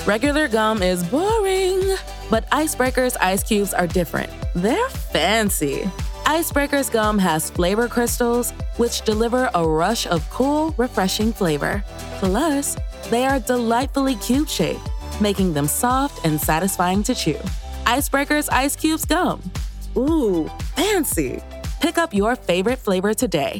Regular gum is boring, but Icebreaker's ice cubes are different. They're fancy. Icebreaker's gum has flavor crystals, which deliver a rush of cool, refreshing flavor. Plus, they are delightfully cube-shaped, making them soft and satisfying to chew. Icebreaker's Ice Cubes Gum. Ooh, fancy. Pick up your favorite flavor today.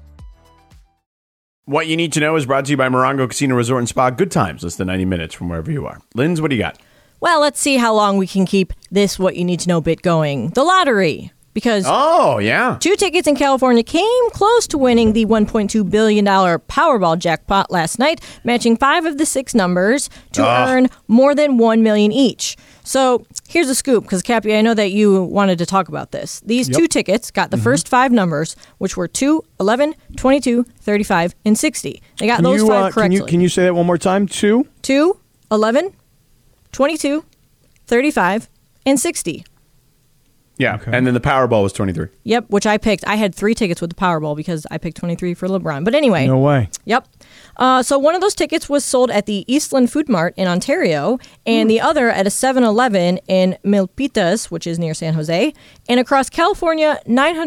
What you need to know is brought to you by Morongo Casino Resort and Spa. Good times, less than 90 minutes from wherever you are. Linz, what do you got? Well, let's see how long we can keep this What You Need to Know bit going. The lottery. Because two tickets in California came close to winning the $1.2 billion Powerball jackpot last night, matching 5 of the 6 numbers to earn more than $1 million each. So here's a scoop, because Cappy, I know that you wanted to talk about this. These 2 tickets got the first 5 numbers, which were 2, 11, 22, 35, and 60. They got those 5 correctly. Can you say that one more time? 2, 11, 22, 35, and 60. Yeah, okay. And then the Powerball was 23. Yep, which I picked. I had 3 tickets with the Powerball because I picked 23 for LeBron. But anyway. No way. Yep. So one of those tickets was sold at the Eastland Food Mart in Ontario, and the other at a 7-Eleven in Milpitas, which is near San Jose. And across California,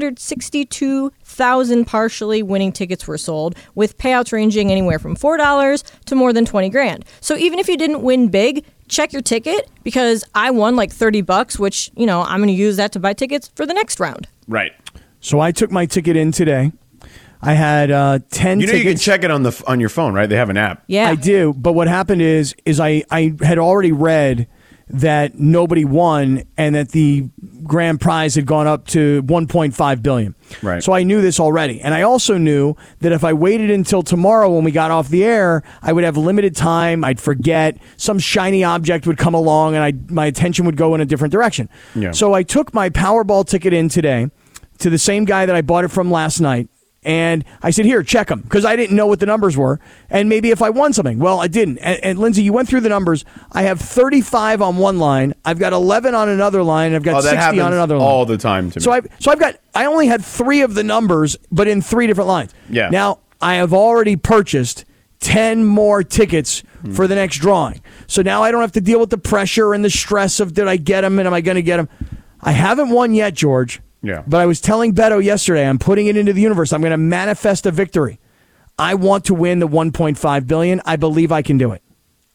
962,000 partially winning tickets were sold, with payouts ranging anywhere from $4 to more than $20,000. So even if you didn't win big, check your ticket, because I won like $30, which, I'm going to use that to buy tickets for the next round. Right. So I took my ticket in today. I had 10 tickets. You can check it on your phone, right? They have an app. Yeah. I do. But what happened is I had already read that nobody won and that the grand prize had gone up to $1.5 billion. Right. So I knew this already. And I also knew that if I waited until tomorrow when we got off the air, I would have limited time. I'd forget. Some shiny object would come along and my attention would go in a different direction. Yeah. So I took my Powerball ticket in today to the same guy that I bought it from last night. And I said, here, check them, because I didn't know what the numbers were, and maybe if I won something. Well, I didn't. And Lindsay, you went through the numbers. I have 35 on one line. I've got 11 on another line, and I've got 60 on another line. All the time to me. I only had 3 of the numbers, but in 3 different lines. Yeah. Now, I have already purchased 10 more tickets for the next drawing. So now I don't have to deal with the pressure and the stress of, did I get them and am I going to get them? I haven't won yet, George. Yeah. But I was telling Beto yesterday, I'm putting it into the universe. I'm going to manifest a victory. I want to win the $1.5 billion. I believe I can do it.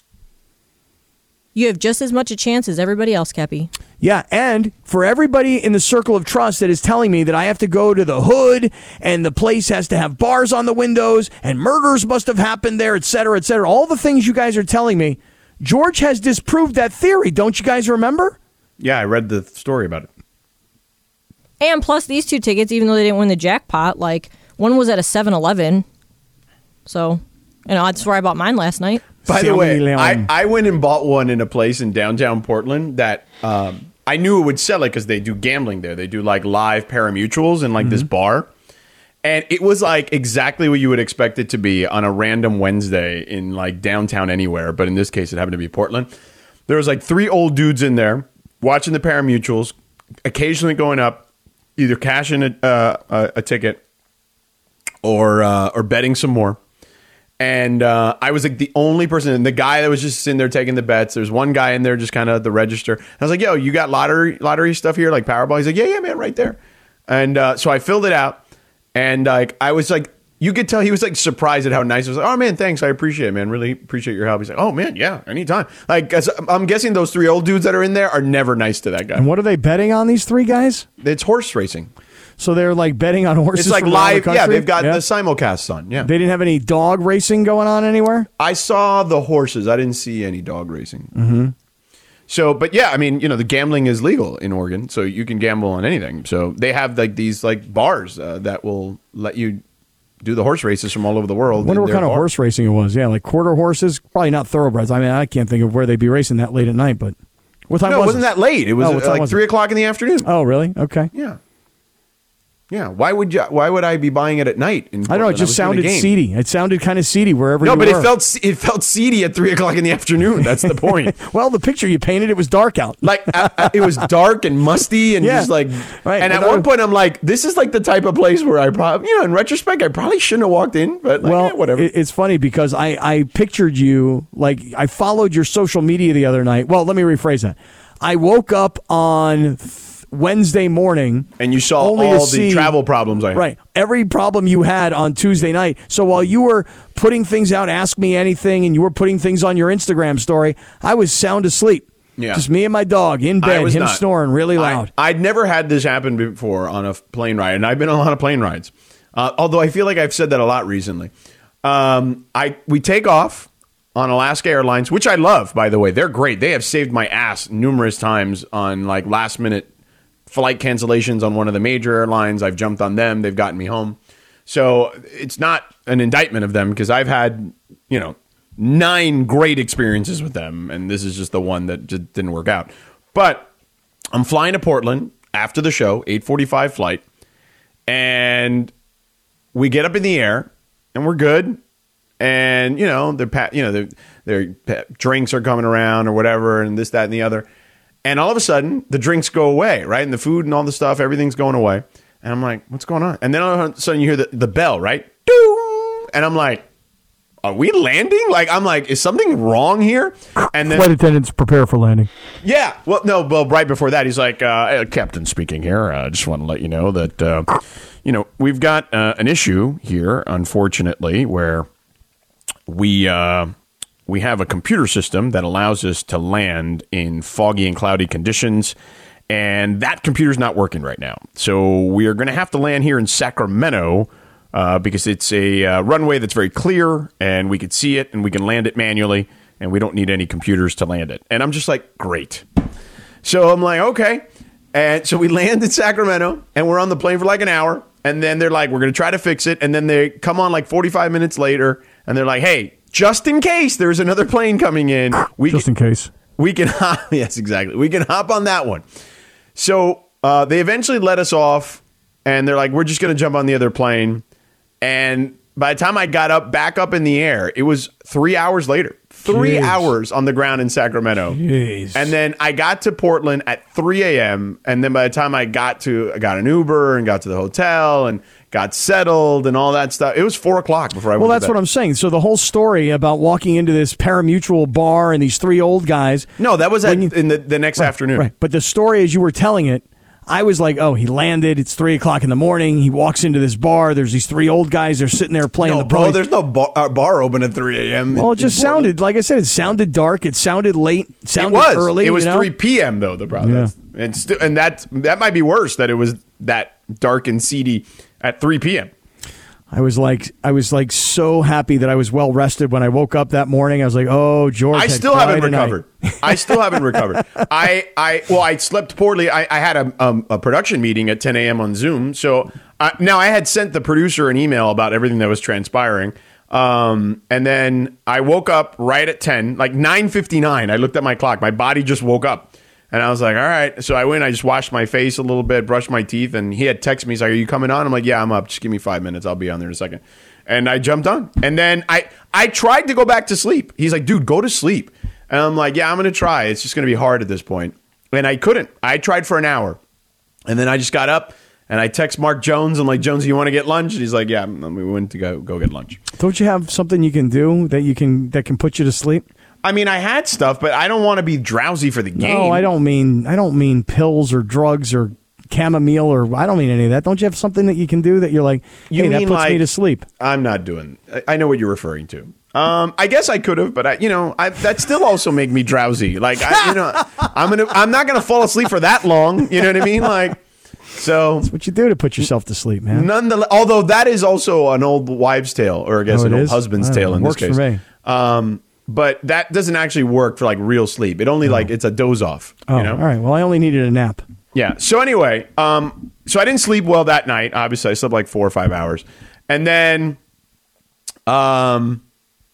You have just as much a chance as everybody else, Cappy. Yeah, and for everybody in the circle of trust that is telling me that I have to go to the hood and the place has to have bars on the windows and murders must have happened there, et cetera, all the things you guys are telling me, George has disproved that theory. Don't you guys remember? Yeah, I read the story about it. And plus these 2 tickets, even though they didn't win the jackpot, like one was at a 7-Eleven. So, that's where I bought mine last night. By the way, I went and bought one in a place in downtown Portland that I knew it would sell it because they do gambling there. They do like live pari-mutuels in like this bar. And it was like exactly what you would expect it to be on a random Wednesday in like downtown anywhere. But in this case, it happened to be Portland. There was like 3 old dudes in there watching the pari-mutuels, occasionally going up, either cashing a ticket or betting some more. And I was like the only person, and the guy that was just sitting there taking the bets. There's one guy in there just kind of at the register. And I was like, yo, you got lottery stuff here, like Powerball? He's like, yeah, man, right there. And so I filled it out. And I was like, you could tell he was like surprised at how nice it was. Like, oh, man, thanks. I appreciate it, man. Really appreciate your help. He's like, oh, man, yeah, anytime. Like, I'm guessing those 3 old dudes that are in there are never nice to that guy. And what are they betting on, these 3 guys? It's horse racing. So they're like betting on horses. It's like from live. The Yeah, they've got the simulcasts on. Yeah. They didn't have any dog racing going on anywhere? I saw the horses. I didn't see any dog racing. Mm-hmm. So, but yeah, I mean, the gambling is legal in Oregon, so you can gamble on anything. So they have like these like bars that will let you do the horse races from all over the world. I wonder what kind of horse racing it was. Yeah, like quarter horses, probably not thoroughbreds. I mean, I can't think of where they'd be racing that late at night, but what time was it? It wasn't that late. It was like 3 o'clock in the afternoon. Oh, really? Okay. Yeah. Yeah, why would I be buying it at night? I don't know. It just sounded seedy. It sounded kind of seedy wherever. No, but it felt seedy at 3:00 in the afternoon. That's the point. Well, the picture you painted, it was dark out. Like it was dark and musty and just like. Right. And at one point, I'm like, this is like the type of place where I probably, in retrospect, I probably shouldn't have walked in. But whatever. It's funny because I pictured you like I followed your social media the other night. Well, let me rephrase that. I woke up on Wednesday morning. And you saw all the travel problems I had. Right. Every problem you had on Tuesday night. So while you were putting things out, Ask Me Anything, and you were putting things on your Instagram story, I was sound asleep. Yeah. Just me and my dog in bed, him snoring really loud. I'd never had this happen before on a plane ride, and I've been on a lot of plane rides. Although I feel like I've said that a lot recently. We take off on Alaska Airlines, which I love, by the way. They're great. They have saved my ass numerous times on like last minute flight cancellations on one of the major airlines. I've jumped on them. They've gotten me home. So it's not an indictment of them because I've had, 9 great experiences with them. And this is just the one that just didn't work out. But I'm flying to Portland after the show, 8:45 flight. And we get up in the air and we're good. And, their drinks are coming around or whatever and this, that, and the other. And all of a sudden, the drinks go away, right? And the food and all the stuff, everything's going away. And I'm like, what's going on? And then all of a sudden, you hear the bell, right? Doo! And I'm like, are we landing? I'm like, is something wrong here? And then flight attendants prepare for landing. Yeah. Well, right before that, he's like, Captain speaking here. I just want to let you know that, we've got an issue here, unfortunately, where we have a computer system that allows us to land in foggy and cloudy conditions, and that computer's not working right now. So we are going to have to land here in Sacramento because it's a runway that's very clear, and we can see it, and we can land it manually, and we don't need any computers to land it. And I'm just like, great. So I'm like, okay. And so we land in Sacramento, and we're on the plane for like an hour, and then they're like, we're going to try to fix it, and then they come on like 45 minutes later, and they're like, hey, just in case there's another plane coming in. In case. We can hop. Yes, exactly. We can hop on that one. So they eventually let us off, and they're like, we're just going to jump on the other plane. And by the time I got back up in the air, it was 3 hours later. 3 hours on the ground in Sacramento. Jeez. And then I got to Portland at 3 a.m. And then by the time I got an Uber and got to the hotel and got settled and all that stuff, it was 4 o'clock before I went to bed. Well, that's what I'm saying. So the whole story about walking into this pari-mutuel bar and these 3 old guys. No, that was in the next afternoon. Right. But the story as you were telling it, I was like, oh, he landed. It's 3 o'clock in the morning. He walks into this bar. There's these 3 old guys. They're sitting there playing the bro. There's no bar open at 3 a.m. Well, it just sounded, like I said, it sounded dark. It sounded late. It sounded early. It was 3 p.m. though. The problem, and that might be worse. That it was that dark and seedy at 3 p.m. I was like so happy that I was well rested when I woke up that morning. I was like, oh, George. I still haven't recovered. I still haven't recovered. I slept poorly. I had a production meeting at 10 a.m. on Zoom. So now I had sent the producer an email about everything that was transpiring. And then I woke up right at 10, like 9:59. I looked at my clock. My body just woke up. And I was like, all right. So I went, I just washed my face a little bit, brushed my teeth, and he had texted me. He's like, are you coming on? I'm like, yeah, I'm up. Just give me 5 minutes. I'll be on there in a second. And I jumped on. And then I tried to go back to sleep. He's like, dude, go to sleep. And I'm like, yeah, I'm going to try. It's just going to be hard at this point. And I couldn't. I tried for an hour. And then I just got up, and I text Mark Jones. I'm like, Jones, you want to get lunch? And he's like, yeah. And we went to go get lunch. Don't you have something you can do that can put you to sleep? I mean, I had stuff, but I don't want to be drowsy for the game. No, I don't mean pills or drugs or chamomile or I don't mean any of that. Don't you have something that you can do that you're like, hey, that puts me to sleep? I'm not doing. I know what you're referring to. I guess I could have, but that still also make me drowsy. Like, I'm not gonna fall asleep for that long. You know what I mean? Like, so that's what you do to put yourself to sleep, man. Nonetheless, although that is also an old wives' tale, or I guess an old husband's tale in this case. Works for me. But that doesn't actually work for like real sleep. It only it's a doze off. Oh, all right. Well, I only needed a nap. Yeah. So anyway, so I didn't sleep well that night. Obviously, I slept like 4 or 5 hours, and then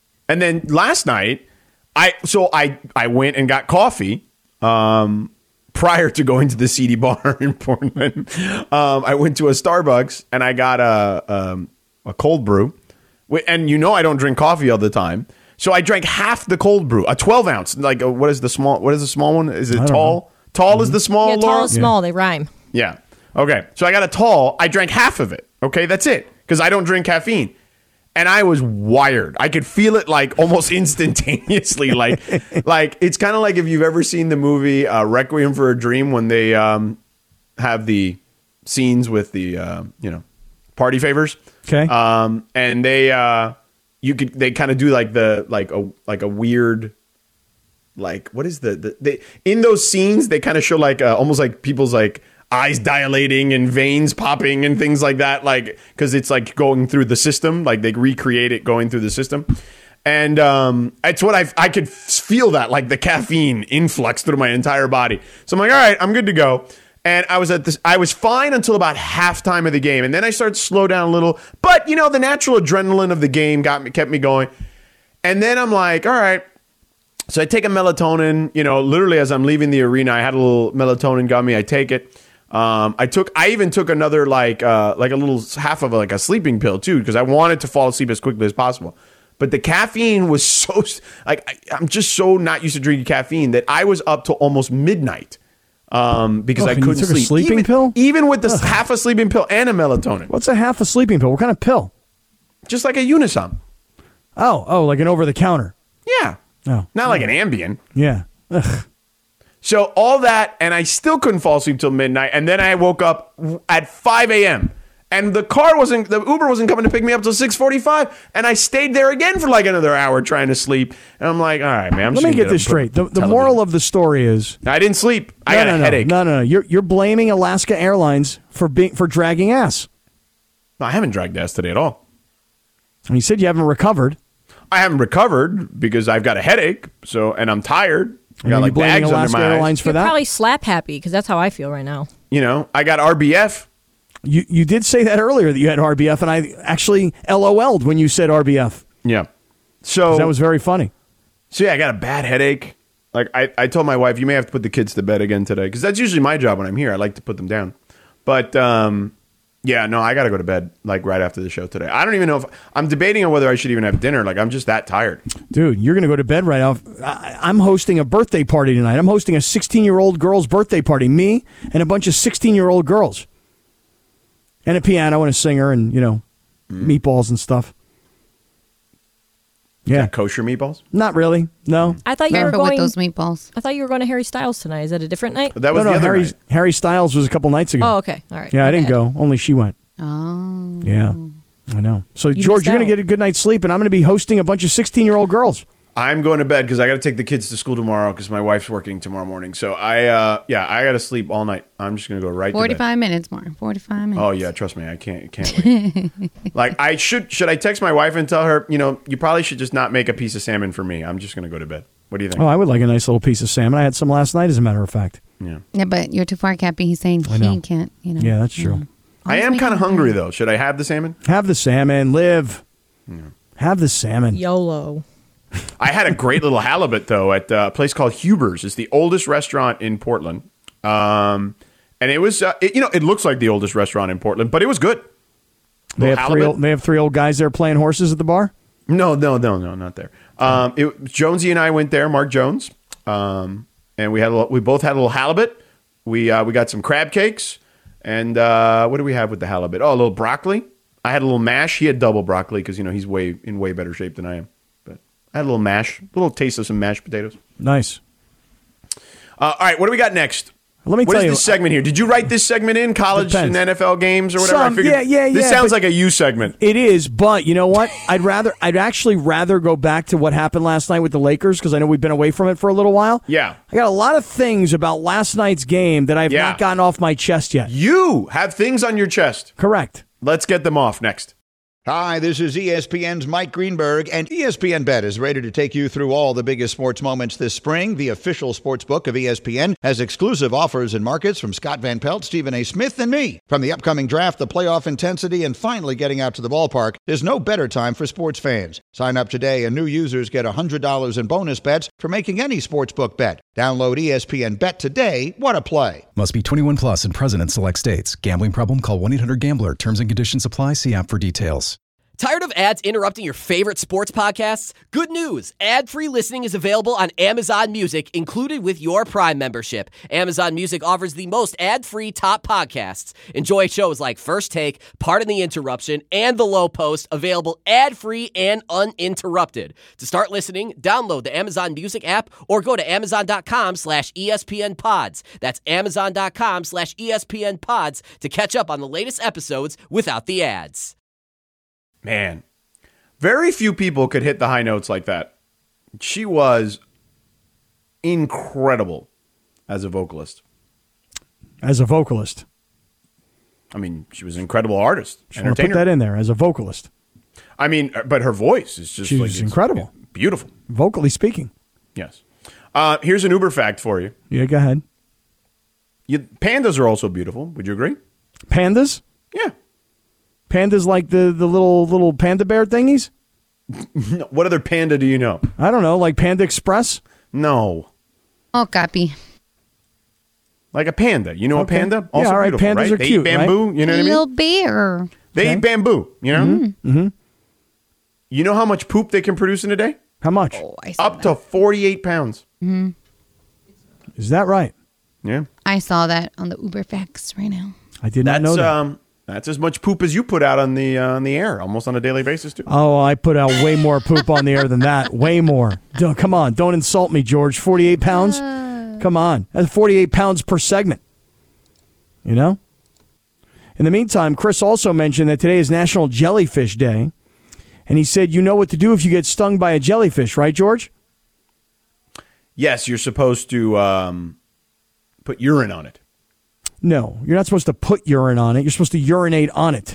last night, I went and got coffee, prior to going to the seedy bar in Portland, I went to a Starbucks and I got a cold brew. And I don't drink coffee all the time. So I drank half the cold brew, a 12 ounce. Like, what is the small one? Is it tall? Know. Tall is the small, Yeah, tall Laura? is small. They rhyme. Yeah. Okay. So I got a tall. I drank half of it. Okay. That's it. Because I don't drink caffeine. And I was wired. I could feel it like almost instantaneously. like it's kind of like if you've ever seen the movie Requiem for a Dream when they have the scenes with the party favors. Okay. And they kind of do like a weird, like, what is they in those scenes they kind of show like almost like people's like eyes dilating and veins popping and things like that, like, because it's like going through the system, like they recreate it going through the system. And it's what I could feel that, like the caffeine influx through my entire body. So I'm like, all right, I'm good to go. And I was fine until about halftime of the game. And then I started to slow down a little. But, the natural adrenaline of the game kept me going. And then I'm like, all right. So I take a melatonin, literally as I'm leaving the arena. I had a little melatonin gummy. I take it. I even took another like a little half of a sleeping pill too, because I wanted to fall asleep as quickly as possible. But the caffeine was so I'm just so not used to drinking caffeine that I was up till almost midnight because I couldn't sleep. A sleeping pill? Even with the half a sleeping pill and a melatonin. What's a half a sleeping pill? What kind of pill? Just like a Unisom. Oh, like an over the counter. Yeah. Oh, not like an Ambien. Yeah. Ugh. So all that, and I still couldn't fall asleep till midnight. And then I woke up at 5 a.m. And the Uber wasn't coming to pick me up till 6:45. And I stayed there again for like another hour trying to sleep. And I'm like, all right, man. Let me get this straight. The moral of the story is I didn't sleep. I got a headache. No. You're blaming Alaska Airlines for dragging ass. No, I haven't dragged ass today at all. And you said you haven't recovered. I haven't recovered because I've got a headache. And I'm tired. I got like bags Alaska under my Airlines eyes. for that? You're probably slap happy because that's how I feel right now. I got RBF. You did say that earlier that you had RBF, and I actually LOL'd when you said RBF. Yeah. So that was very funny. So yeah, I got a bad headache. Like I told my wife, you may have to put the kids to bed again today, because that's usually my job when I'm here. I like to put them down. But yeah, no, I got to go to bed like right after the show today. I don't even know if I'm debating on whether I should even have dinner. Like, I'm just that tired. Dude, you're going to go to bed right off. I'm hosting a birthday party tonight. I'm hosting a 16-year-old girl's birthday party. Me and a bunch of 16-year-old girls. And a piano and a singer and, meatballs and stuff. Yeah. Kosher meatballs? Not really. No. I thought you were going with those meatballs. I thought you were going to Harry Styles tonight. Is that a different night? That was the other night. Harry Styles was a couple nights ago. Oh, okay. All right. Yeah, I didn't go. Only she went. Oh. Yeah. I know. So, George, you're going to get a good night's sleep, and I'm going to be hosting a bunch of 16-year-old girls. I'm going to bed because I got to take the kids to school tomorrow because my wife's working tomorrow morning. So I got to sleep all night. I'm just going to go right to bed. 45 minutes more. 45 minutes. Oh yeah, trust me, I can't wait. Like I should I text my wife and tell her, you probably should just not make a piece of salmon for me. I'm just going to go to bed. What do you think? Oh, I would like a nice little piece of salmon. I had some last night, as a matter of fact. Yeah. Yeah, but you're too far, Cappy. He's saying he can't, Yeah, that's true. I am kind of hungry though. Should I have the salmon? Have the salmon. Live. Yeah. Have the salmon. YOLO. I had a great little halibut though at a place called Huber's. It's the oldest restaurant in Portland, and it was it looks like the oldest restaurant in Portland, but it was good. They have three old guys there playing horses at the bar. No, not there. Jonesy and I went there. Mark Jones, and we both had a little halibut. We got some crab cakes, and what do we have with the halibut? Oh, a little broccoli. I had a little mash. He had double broccoli because he's in way better shape than I am. I had a little mash, a little taste of some mashed potatoes. Nice. All right, what do we got next? Let me tell you. What is this segment here? Did you write this segment in college and NFL games or whatever? Yeah. This sounds like a you segment. It is, but you know what? I'd actually rather go back to what happened last night with the Lakers because I know we've been away from it for a little while. Yeah. I got a lot of things about last night's game that I've not gotten off my chest yet. You have things on your chest. Correct. Let's get them off next. Hi, this is ESPN's Mike Greenberg, and ESPN Bet is ready to take you through all the biggest sports moments this spring. The official sports book of ESPN has exclusive offers and markets from Scott Van Pelt, Stephen A. Smith, and me. From the upcoming draft, the playoff intensity, and finally getting out to the ballpark, there's no better time for sports fans. Sign up today, and new users get $100 in bonus bets for making any sportsbook bet. Download ESPN Bet today. What a play. Must be 21 plus and present in select states. Gambling problem? Call 1-800-GAMBLER. Terms and conditions apply. See app for details. Tired of ads interrupting your favorite sports podcasts? Good news. Ad-free listening is available on Amazon Music, included with your Prime membership. Amazon Music offers the most ad-free top podcasts. Enjoy shows like First Take, Pardon the Interruption, and The Low Post, available ad-free and uninterrupted. To start listening, download the Amazon Music app or go to amazon.com/ESPN Pods. That's amazon.com/ESPN Pods to catch up on the latest episodes without the ads. Man, very few people could hit the high notes like that. She was incredible as a vocalist. As a vocalist. I mean, she was an incredible artist. I want to put that in there, as a vocalist. I mean, but her voice is just She's incredible. Beautiful. Vocally speaking. Yes. Here's an Uber fact for you. Yeah, go ahead. Pandas are also beautiful. Would you agree? Pandas? Yeah. Pandas like the little panda bear thingies? What other panda do you know? I don't know, like Panda Express? No. Oh, copy. Like a panda. You know a panda? Also yeah, all right. Pandas Pandas are they cute, eat bamboo. right? You know what I mean? Little bear. They eat bamboo. You know? Mm-hmm. You know how much poop they can produce in a day? How much? Oh, I saw Up to 48 pounds. Mm-hmm. Is that right? Yeah. I saw that on the Uber Facts right now. I did not know that. That's as much poop as you put out on the air, almost on a daily basis, too. Oh, I put out way more poop on the air than that. Way more. Come on. Don't insult me, George. 48 pounds? Come on. That's 48 pounds per segment. You know? In the meantime, Chris also mentioned that today is National Jellyfish Day. And he said, you know what to do if you get stung by a jellyfish, right, George? Yes, you're supposed to put urine on it. No, you're not supposed to put urine on it. You're supposed to urinate on it.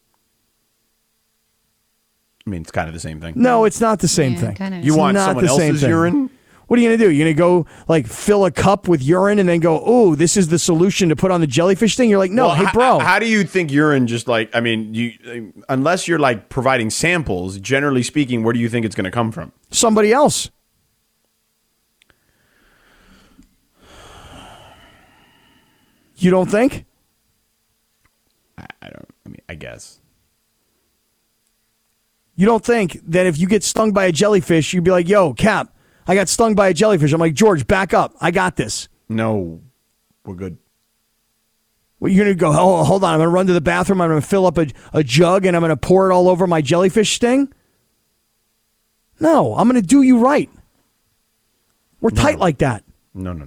I mean, it's kind of the same thing. No, it's not the same thing. You want someone else's urine? What are you going to do? You're going to go, like, fill a cup with urine and then go, oh, this is the solution to put on the jellyfish thing? You're like, no, hey, bro. How do you think urine just, like, I mean, unless you're, like, providing samples, generally speaking, where do you think it's going to come from? Somebody else. You don't think? I guess. You don't think that if you get stung by a jellyfish, you'd be like, yo, Cap, I got stung by a jellyfish. I'm like, George, back up. I got this. No, we're good. Well, you're going to go, oh, hold on. I'm going to run to the bathroom. I'm going to fill up a jug and I'm going to pour it all over my jellyfish sting? No, I'm going to do you right. We're tight like that. No.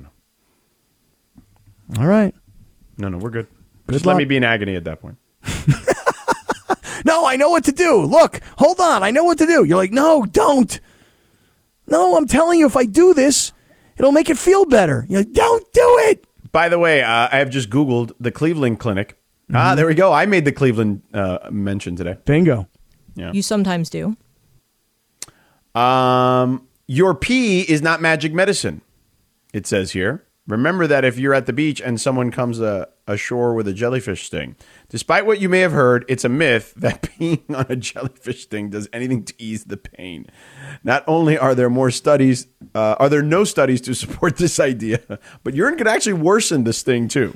All right. No, we're good. Just let me be in agony at that point. No, I know what to do. Look, hold on. I know what to do. You're like, no, don't. No, I'm telling you, if I do this, it'll make it feel better. You're like, don't do it. By the way, I have just Googled the Cleveland Clinic. Mm-hmm. There we go. I made the Cleveland mention today. Bingo. Yeah. You sometimes do. Your pee is not magic medicine, it says here. Remember that if you're at the beach and someone comes ashore with a jellyfish sting. Despite what you may have heard, it's a myth that peeing on a jellyfish sting does anything to ease the pain. Not only are there no studies to support this idea, but urine could actually worsen the sting too.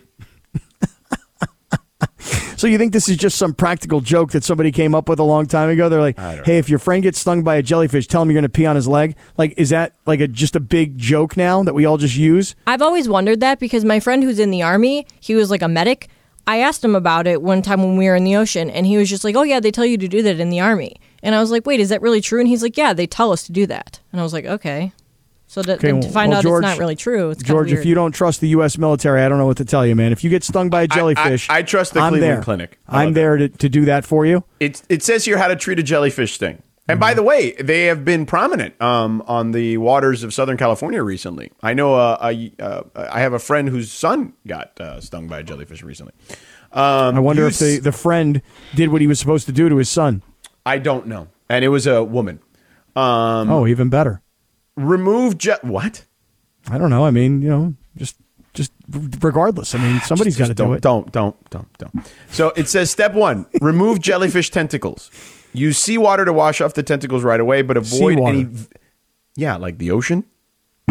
So you think this is just some practical joke that somebody came up with a long time ago? They're like, hey, if your friend gets stung by a jellyfish, tell him you're going to pee on his leg. Like, is that like just a big joke now that we all just use? I've always wondered that because my friend who's in the Army, he was like a medic. I asked him about it one time when we were in the ocean, and he was just like, oh, yeah, they tell you to do that in the Army. And I was like, wait, is that really true? And he's like, yeah, they tell us to do that. And I was like, okay. So to find out George, it's not really true, it's George, if you don't trust the U.S. military, I don't know what to tell you, man. If you get stung by a jellyfish, I trust the Cleveland Clinic. I'm there to do that for you. It says here how to treat a jellyfish sting. And by the way, they have been prominent on the waters of Southern California recently. I know I have a friend whose son got stung by a jellyfish recently. I wonder if the friend did what he was supposed to do to his son. I don't know. And it was a woman. Even better. Remove what? I don't know. I mean, just regardless. I mean, somebody's got to do it. Don't. So it says step 1, remove jellyfish tentacles. Use seawater to wash off the tentacles right away, but avoid any. Yeah, like the ocean.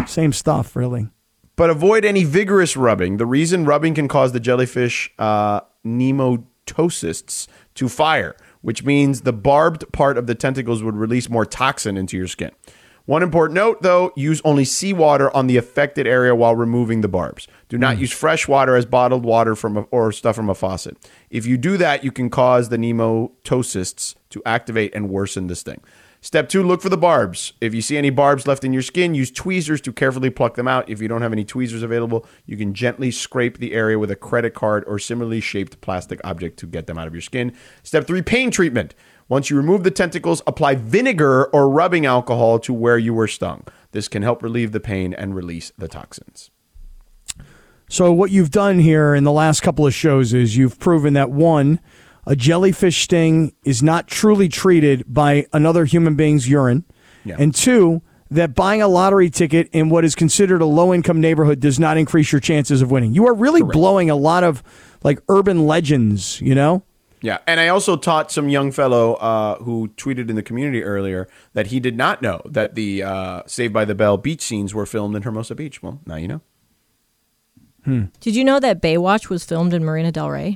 Same stuff, really. But avoid any vigorous rubbing. The reason rubbing can cause the jellyfish nematocysts to fire, which means the barbed part of the tentacles would release more toxin into your skin. One important note, though, use only seawater on the affected area while removing the barbs. Do not use fresh water as bottled water or stuff from a faucet. If you do that, you can cause the nematocysts to activate and worsen the sting. Step 2, look for the barbs. If you see any barbs left in your skin, use tweezers to carefully pluck them out. If you don't have any tweezers available, you can gently scrape the area with a credit card or similarly shaped plastic object to get them out of your skin. Step 3, pain treatment. Once you remove the tentacles, apply vinegar or rubbing alcohol to where you were stung. This can help relieve the pain and release the toxins. So what you've done here in the last couple of shows is you've proven that, one, a jellyfish sting is not truly treated by another human being's urine. Yeah. And two, that buying a lottery ticket in what is considered a low-income neighborhood does not increase your chances of winning. You are really blowing a lot of like urban legends, you know? Yeah, and I also taught some young fellow who tweeted in the community earlier that he did not know that the Saved by the Bell beach scenes were filmed in Hermosa Beach. Well, now you know. Did you know that Baywatch was filmed in Marina Del Rey?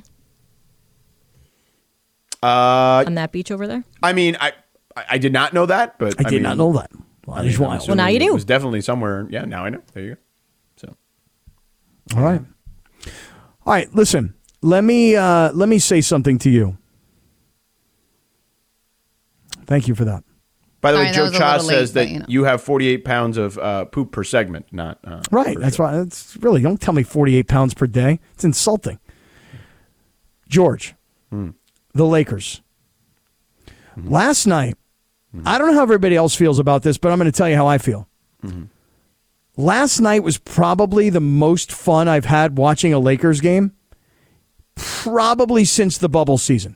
On that beach over there? I mean, I did not know that, but I did not know that. Well, well, now you do. It was definitely somewhere. Yeah, now I know. There you go. So, all right. Listen. Let me say something to you. Thank you for that. By the way, Joe Cha says that you have 48 pounds of poop per segment, not right. That's why. It's really, don't tell me 48 pounds per day. It's insulting. George, the Lakers. Last night, I don't know how everybody else feels about this, but I'm going to tell you how I feel. Last night was probably the most fun I've had watching a Lakers game. Probably since the bubble season.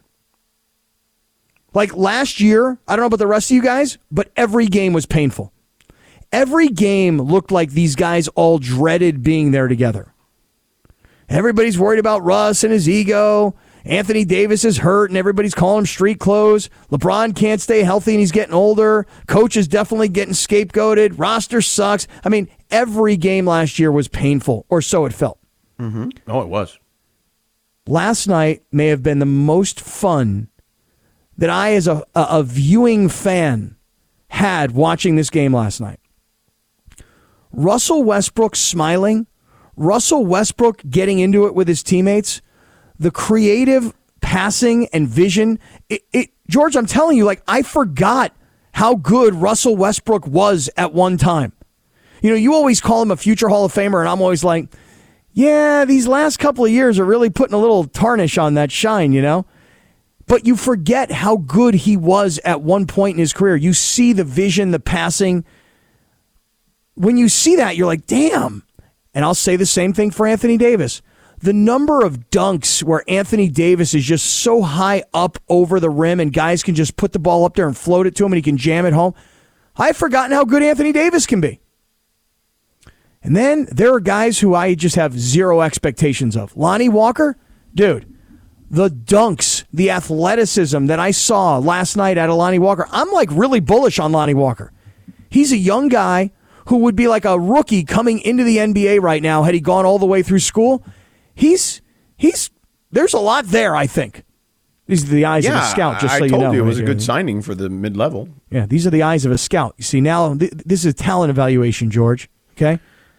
Like last year, I don't know about the rest of you guys, but every game was painful. Every game looked like these guys all dreaded being there together. Everybody's worried about Russ and his ego. Anthony Davis is hurt and everybody's calling him street clothes. LeBron can't stay healthy and he's getting older. Coach is definitely getting scapegoated. Roster sucks. I mean, every game last year was painful, or so it felt. Oh, it was. Last night may have been the most fun that I, as a viewing fan, had watching this game last night. Russell Westbrook smiling, Russell Westbrook getting into it with his teammates, the creative passing and vision. George, I'm telling you, like, I forgot how good Russell Westbrook was at one time. You know, you always call him a future Hall of Famer, and I'm always like, yeah, these last couple of years are really putting a little tarnish on that shine, you know? But you forget how good he was at one point in his career. You see the vision, the passing. When you see that, you're like, damn. And I'll say the same thing for Anthony Davis. The number of dunks where Anthony Davis is just so high up over the rim and guys can just put the ball up there and float it to him and he can jam it home. I've forgotten how good Anthony Davis can be. And then there are guys who I just have zero expectations of. Lonnie Walker, dude, the dunks, the athleticism that I saw last night out of Lonnie Walker, I'm like really bullish on Lonnie Walker. He's a young guy who would be like a rookie coming into the NBA right now had he gone all the way through school. There's a lot there, I think. These are the eyes of a scout, just so you know. I told you it was a good signing for the mid-level. Yeah, these are the eyes of a scout. You see, now this is a talent evaluation, George, okay?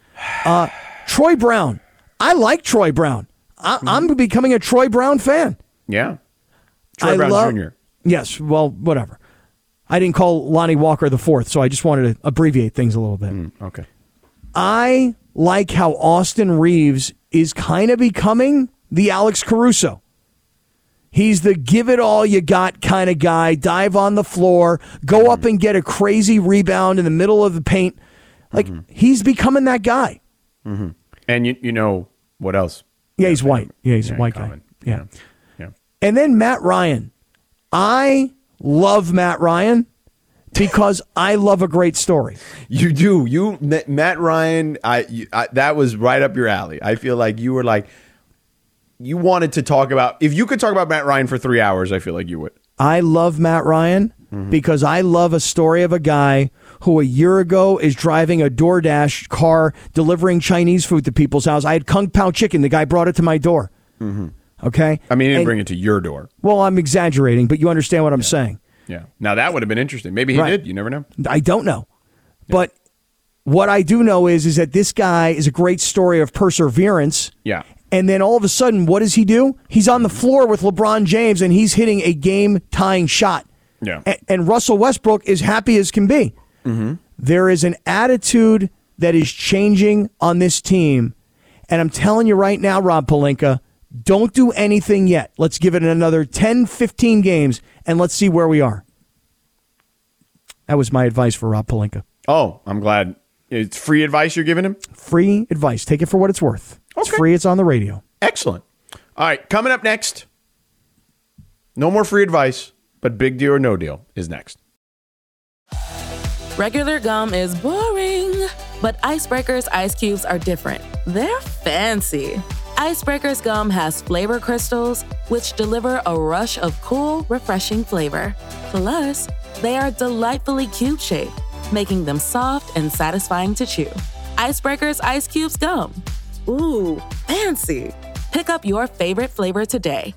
Troy Brown. I like Troy Brown. I'm becoming a Troy Brown fan. Yeah. Troy Brown Jr. Yes, well, whatever. I didn't call Lonnie Walker the fourth, so I just wanted to abbreviate things a little bit. Okay. I like how Austin Reeves is kind of becoming the Alex Caruso. He's the give it all you got kind of guy, dive on the floor, go up and get a crazy rebound in the middle of the paint. Like, he's becoming that guy. And you know what else? Yeah, he's white. Yeah, he's a white guy. Yeah. And then Matt Ryan. I love Matt Ryan because I love a great story. You do. Matt Ryan, that was right up your alley. I feel like you were like, you wanted to talk about, if you could talk about Matt Ryan for 3 hours, I feel like you would. I love Matt Ryan because I love a story of a guy who a year ago is driving a DoorDash car delivering Chinese food to people's house. I had Kung Pao chicken. The guy brought it to my door. Mm-hmm. Okay? I mean, he didn't bring it to your door. Well, I'm exaggerating, but you understand what I'm saying. Yeah. Now, that would have been interesting. Maybe he did. You never know. I don't know. Yeah. But what I do know is that this guy is a great story of perseverance. Yeah. And then all of a sudden, what does he do? He's on the floor with LeBron James, and he's hitting a game-tying shot. Yeah. And Russell Westbrook is happy as can be. Mm-hmm. There is an attitude that is changing on this team. And I'm telling you right now, Rob Pelinka, don't do anything yet. Let's give it another 10, 15 games, and let's see where we are. That was my advice for Rob Pelinka. Oh, I'm glad. It's free advice you're giving him? Free advice. Take it for what it's worth. It's Okay. free. It's on the radio. Excellent. All right, coming up next, no more free advice, but Big Deal or No Deal is next. Regular gum is boring, but Icebreaker's ice cubes are different. They're fancy. Icebreaker's gum has flavor crystals, which deliver a rush of cool, refreshing flavor. Plus, they are delightfully cube-shaped, making them soft and satisfying to chew. Icebreaker's Ice Cubes Gum. Ooh, fancy. Pick up your favorite flavor today.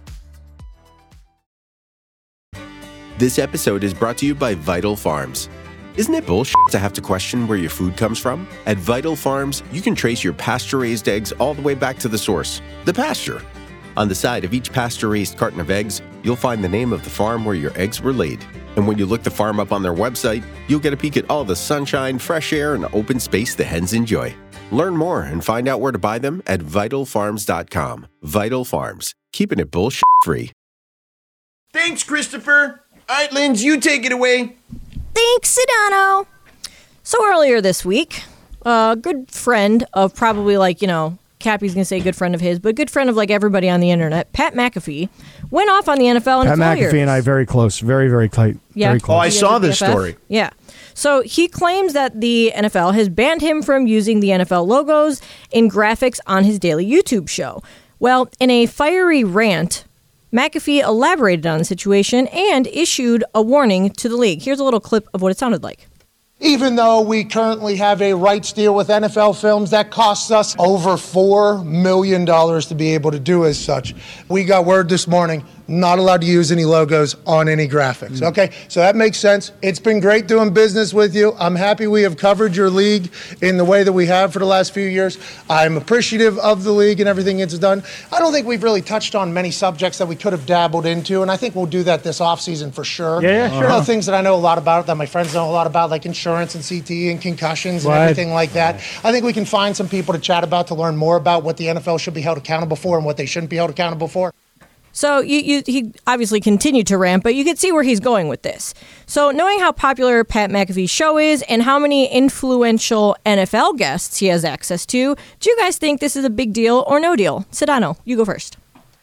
This episode is brought to you by Vital Farms. Isn't it bullshit to have to question where your food comes from? At Vital Farms, you can trace your pasture-raised eggs all the way back to the source, the pasture. On the side of each pasture-raised carton of eggs, you'll find the name of the farm where your eggs were laid. And when you look the farm up on their website, you'll get a peek at all the sunshine, fresh air, and open space the hens enjoy. Learn more and find out where to buy them at vitalfarms.com. Vital Farms, keeping it bullshit-free. Thanks, Christopher. All right, Linz, you take it away. Thanks, Sedano. So earlier this week, a good friend of probably Cappy's going to say good friend of his, but good friend of everybody on the internet, Pat McAfee, went off on the NFL and Pat McAfee and I very close, very, very tight. Yeah. Very close. Oh, I saw this story. Yeah. So he claims that the NFL has banned him from using the NFL logos in graphics on his daily YouTube show. Well, in a fiery rant, McAfee elaborated on the situation and issued a warning to the league. Here's a little clip of what it sounded like. Even though we currently have a rights deal with NFL Films that costs us over $4 million to be able to do as such, we got word this morning, not allowed to use any logos on any graphics. Okay, so that makes sense. It's been great doing business with you. I'm happy we have covered your league in the way that we have for the last few years. I'm appreciative of the league and everything it's done. I don't think we've really touched on many subjects that we could have dabbled into, and I think we'll do that this offseason for sure. Yeah, sure. You know, things that I know a lot about, that my friends know a lot about, like insurance and CTE and concussions and everything like that. I think we can find some people to chat about, to learn more about what the NFL should be held accountable for and what they shouldn't be held accountable for. So he obviously continued to rant, but you could see where he's going with this. So knowing how popular Pat McAfee's show is and how many influential NFL guests he has access to, do you guys think this is a big deal or no deal? Sedano, you go first.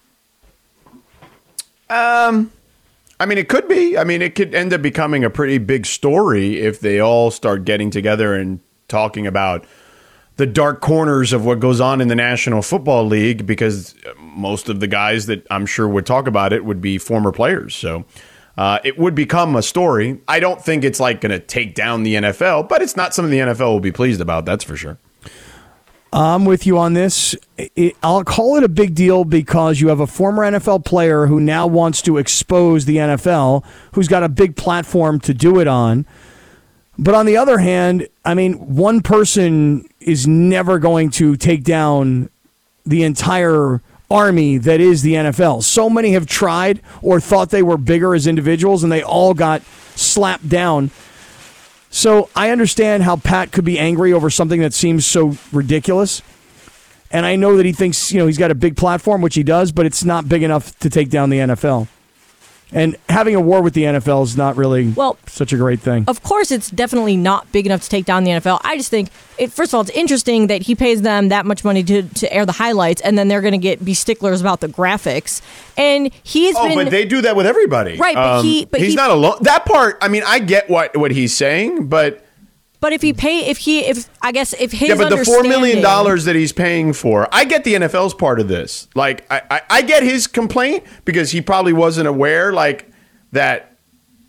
I mean, it could be. I mean, it could end up becoming a pretty big story if they all start getting together and talking about the dark corners of what goes on in the National Football League, because most of the guys that I'm sure would talk about it would be former players. So it would become a story. I don't think it's going to take down the NFL, but it's not something the NFL will be pleased about. That's for sure. I'm with you on this. I'll call it a big deal because you have a former NFL player who now wants to expose the NFL, who's got a big platform to do it on. But on the other hand, I mean, one person is never going to take down the entire army that is the NFL. So many have tried or thought they were bigger as individuals, and they all got slapped down. So I understand how Pat could be angry over something that seems so ridiculous. And I know that he thinks, he's got a big platform, which he does, but it's not big enough to take down the NFL. And having a war with the NFL is not really such a great thing. Of course, it's definitely not big enough to take down the NFL. I just think, first of all, it's interesting that he pays them that much money to air the highlights, and then they're going to be sticklers about the graphics. And he's been... but they do that with everybody. Right, but he's not alone. That part, I mean, I get what he's saying, but... But if his but the $4 million that he's paying for, I get the NFL's part of this. Like, I get his complaint because he probably wasn't aware, that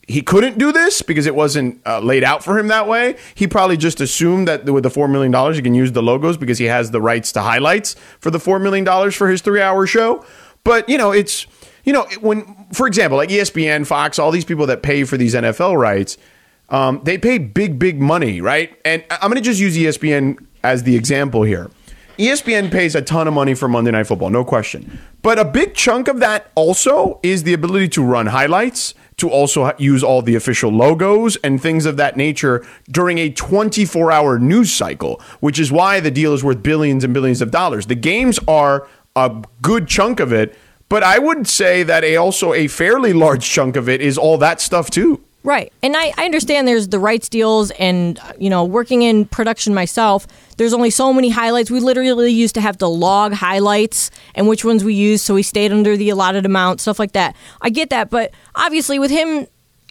he couldn't do this because it wasn't laid out for him that way. He probably just assumed that with the $4 million, he can use the logos because he has the rights to highlights for the $4 million for his 3-hour show. But, it's, when, for example, like ESPN, Fox, all these people that pay for these NFL rights, they pay big money, right? And I'm going to just use ESPN as the example here. ESPN pays a ton of money for Monday Night Football, no question. But a big chunk of that also is the ability to run highlights, to also use all the official logos and things of that nature during a 24-hour news cycle, which is why the deal is worth billions and billions of dollars. The games are a good chunk of it, but I would say that also a fairly large chunk of it is all that stuff too. Right. And I understand there's the rights deals and, working in production myself, there's only so many highlights. We literally used to have to log highlights and which ones we used, so we stayed under the allotted amount, stuff like that. I get that. But obviously with him,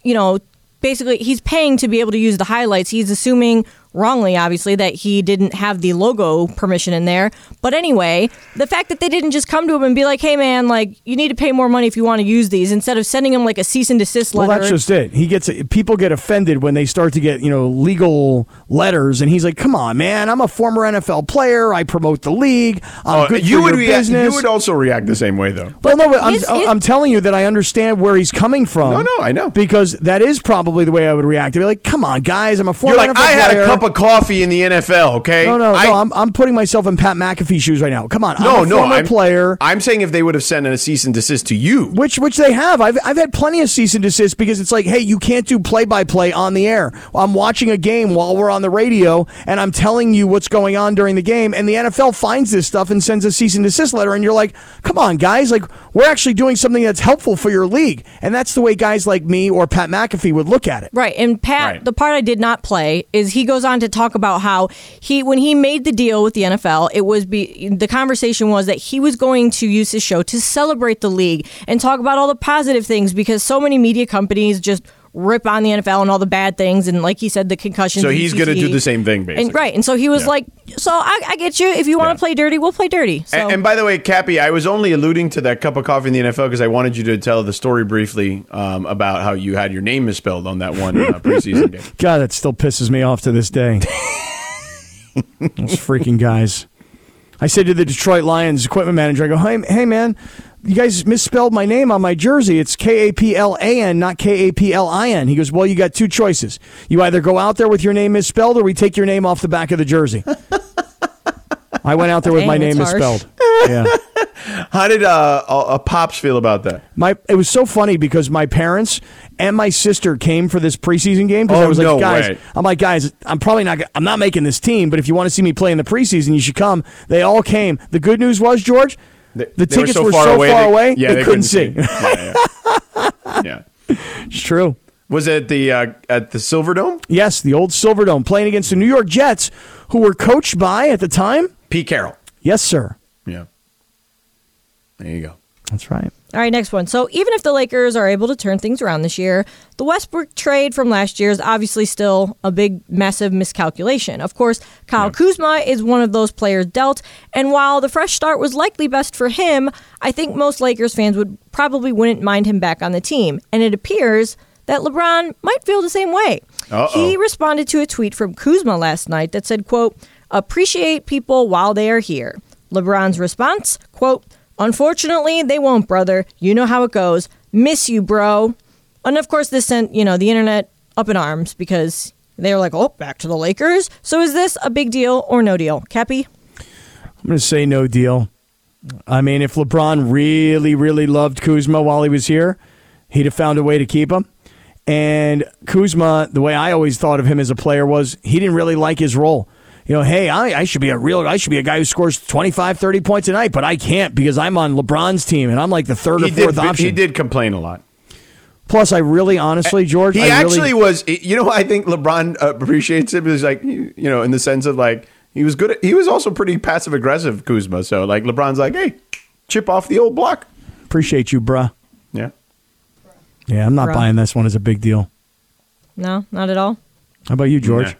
basically he's paying to be able to use the highlights. He's assuming, wrongly obviously, that he didn't have the logo permission in there. But anyway, the fact that they didn't just come to him and be like, hey man, you need to pay more money if you want to use these, instead of sending him a cease and desist letter. Well, that's just it. People get offended when they start to get legal letters, and he's like, come on man, I'm a former NFL player, I promote the league, I'm good for your business. You would also react the same way though. Well, no, I'm telling you that I understand where he's coming from. No, I know. Because that is probably the way I would react. I'd be like, come on guys, I'm a former NFL player. I had a cup of coffee in the NFL, okay? No, I'm putting myself in Pat McAfee's shoes right now. Come on, I'm a former player. I'm saying if they would have sent a cease and desist to you. Which they have. I've had plenty of cease and desist because it's like, hey, you can't do play-by-play on the air. I'm watching a game while we're on the radio, and I'm telling you what's going on during the game, and the NFL finds this stuff and sends a cease and desist letter, and you're like, come on, guys, we're actually doing something that's helpful for your league. And that's the way guys like me or Pat McAfee would look at it. Right, and Pat, the part I did not play is he goes on to talk about how when he made the deal with the NFL, the conversation was that he was going to use his show to celebrate the league and talk about all the positive things, because so many media companies just rip on the NFL and all the bad things, and like he said, the concussions. So he's going to do the same thing, basically. And so he was like, so I get you. If you want to play dirty, we'll play dirty. So. And by the way, Cappy, I was only alluding to that cup of coffee in the NFL because I wanted you to tell the story briefly about how you had your name misspelled on that one preseason game. God, that still pisses me off to this day. Those freaking guys. I said to the Detroit Lions equipment manager, I go, hey man, you guys misspelled my name on my jersey. It's Kaplan, not Kaplin. He goes, well, you got two choices. You either go out there with your name misspelled or we take your name off the back of the jersey. I went out there with my name misspelled. Yeah. How did Pops feel about that? It was so funny because my parents and my sister came for this preseason game because I was like, guys, I'm like, guys, I'm not making this team, but if you want to see me play in the preseason, you should come. They all came. The good news was, George, the tickets were so far away, they couldn't see. Yeah. It's true. Was it at the Silverdome? Yes, the old Silverdome, playing against the New York Jets, who were coached by, at the time, Pete Carroll. Yes, sir. Yeah. There you go. That's right. All right, next one. So even if the Lakers are able to turn things around this year, the Westbrook trade from last year is obviously still a big, massive miscalculation. Of course, Kyle Kuzma is one of those players dealt, and while the fresh start was likely best for him, I think most Lakers fans wouldn't mind him back on the team. And it appears that LeBron might feel the same way. He responded to a tweet from Kuzma last night that said, quote, appreciate people while they are here. LeBron's response, quote, unfortunately, they won't, brother. You know how it goes. Miss you, bro. And of course, this sent, the internet up in arms because they were like, oh, back to the Lakers. So is this a big deal or no deal? Cappy? I'm going to say no deal. I mean, if LeBron really, really loved Kuzma while he was here, he'd have found a way to keep him. And Kuzma, the way I always thought of him as a player was he didn't really like his role. Hey, I should be a guy who scores 25, 30 points a night, but I can't because I'm on LeBron's team and I'm like the third or fourth option. He did complain a lot. Plus, I really, honestly, George, I think LeBron appreciates him. Is like, in the sense of like he was good. He was also pretty passive aggressive, Kuzma. So like LeBron's like, hey, chip off the old block. Appreciate you, bruh. Yeah. Yeah, I'm not buying this one as a big deal. No, not at all. How about you, George?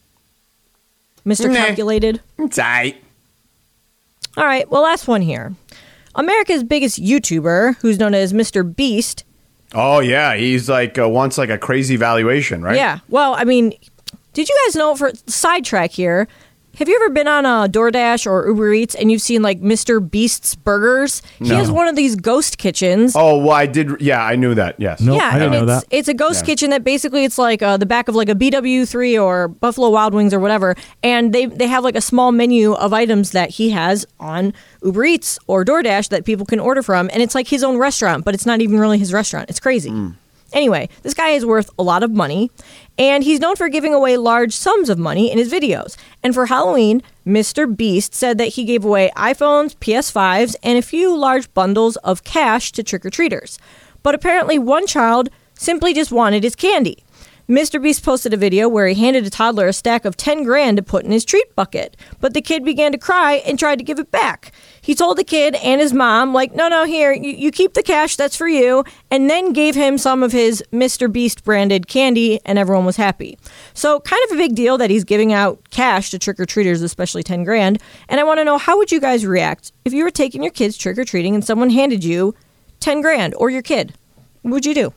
Mr. Calculated? It's all right. All right, well, last one here. America's biggest YouTuber, who's known as Mr. Beast. Oh, yeah. He's like wants like a crazy valuation, right? Yeah. Well, I mean, did you guys know, for sidetrack here, have you ever been on a DoorDash or Uber Eats and you've seen like Mr. Beast's Burgers? He has one of these ghost kitchens. Oh, well, I did. Yeah, I knew that. Yes. Nope, yeah, I didn't know that. It's a ghost kitchen that basically it's like the back of like a BW3 or Buffalo Wild Wings or whatever. And they have like a small menu of items that he has on Uber Eats or DoorDash that people can order from. And it's like his own restaurant, but it's not even really his restaurant. It's crazy. Anyway, this guy is worth a lot of money, and he's known for giving away large sums of money in his videos. And for Halloween, Mr. Beast said that he gave away iPhones, PS5s, and a few large bundles of cash to trick-or-treaters. But apparently one child simply just wanted his candy. Mr. Beast posted a video where he handed a toddler a stack of 10 grand to put in his treat bucket, but the kid began to cry and tried to give it back. He told the kid and his mom, like, no, here, you keep the cash, that's for you, and then gave him some of his Mr. Beast branded candy, and everyone was happy. So kind of a big deal that he's giving out cash to trick-or-treaters, especially 10 grand, and I want to know, how would you guys react if you were taking your kids trick-or-treating and someone handed you 10 grand, or your kid? What would you do?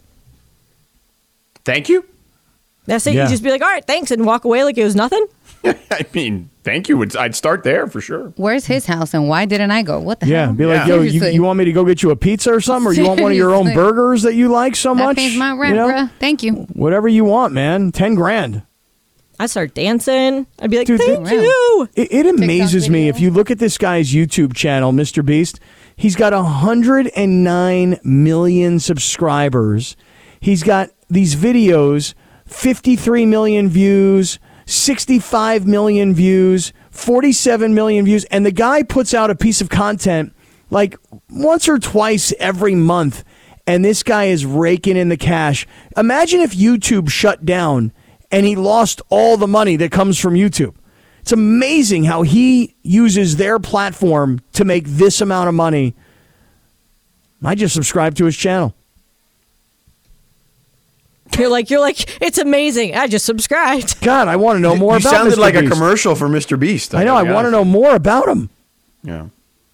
Thank you. That's it. Yeah. You just be like, all right, thanks, and walk away like it was nothing? I mean, thank you. I'd start there for sure. Where's his house and why didn't I go? What the hell? Yeah, be like, yo, you want me to go get you a pizza or something? Or you want one of your own Seriously. burgers that you like so That much? pays my rent, You know? bruh. Thank you. Whatever you want, man. 10 grand. I'd start dancing. I'd be like, Dude, thank you. It amazes me. If you look at this guy's YouTube channel, Mr. Beast, he's got 109 million subscribers. He's got these videos, 53 million views, 65 million views, 47 million views, and the guy puts out a piece of content like once or twice every month, and this guy is raking in the cash. Imagine if YouTube shut down and he lost all the money that comes from YouTube. It's amazing how he uses their platform to make this amount of money. I just subscribed to his channel. You're like, it's amazing. I just subscribed. God, I want to know more You about sounded Mr. like Beast. a commercial for Mr. Beast. I know. I want to know more about him. Yeah.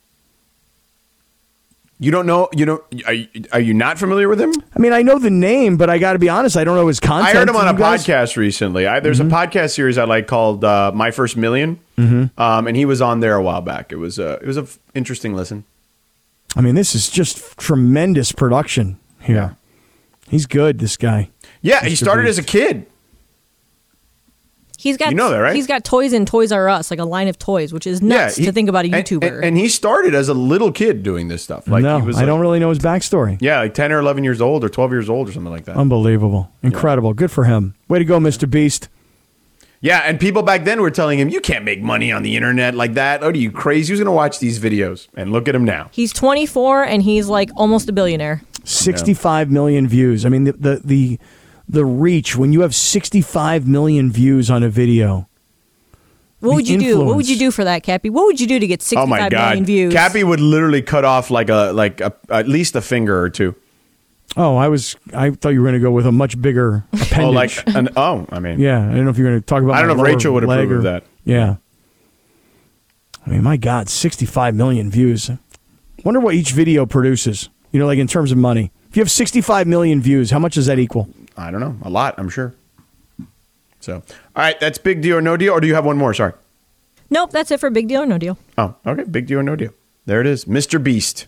You don't know? Are you not familiar with him? I mean, I know the name, but I got to be honest, I don't know his content. I heard him on a You guys- podcast recently. There's a podcast series I like called My First Million, and he was on there a while back. It was a interesting listen. I mean, this is just tremendous production here. He's good, this guy. Yeah, he Mr. started Beast. as a kid. He's got, You know that, right? He's got toys in Toys R Us, like a line of toys, which is nuts to think about a YouTuber. And he started as a little kid doing this stuff. Like No, he was I don't really know his backstory. Yeah, like 10 or 11 years old or 12 years old or something like that. Unbelievable. Incredible. Good for him. Way to go, Mr. Beast. Yeah, and people back then were telling him, you can't make money on the internet like that. Oh, are you crazy? Who's going to watch these videos? And look at him now. He's 24 and he's like almost a billionaire. 65 million views. I mean, the reach, when you have 65 million views on a video. What would you do? What would you do for that, Cappy? What would you do to get 65 Oh my God. million views? Cappy would literally cut off like at least a finger or two. Oh, I thought you were going to go with a much bigger appendage. I mean. Yeah, I don't know if you're going to talk about I don't know if my lower Rachel would leg approve of that. Yeah. I mean, my God, 65 million views. Wonder what each video produces, like in terms of money. If you have 65 million views, how much does that equal? I don't know. A lot, I'm sure. So, all right, that's Big Deal or No Deal, or do you have one more? Sorry. Nope, that's it for Big Deal or No Deal. Oh, okay. Big Deal or No Deal. There it is. Mr. Beast.